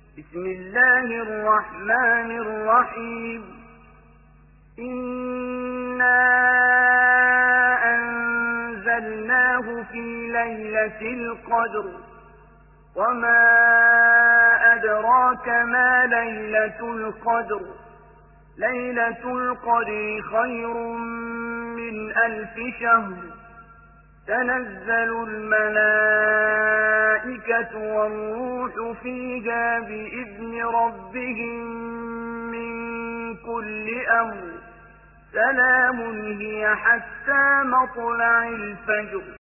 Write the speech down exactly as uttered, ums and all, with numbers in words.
بسم الله الرحمن الرحيم إنا أنزلناه في ليلة القدر وما أدراك ما ليلة القدر ليلة القدر خير من ألف شهر تنزل الملائكة والروح فيها بإذن ربهم من كل أمر سلام هي حتى مطلع الفجر.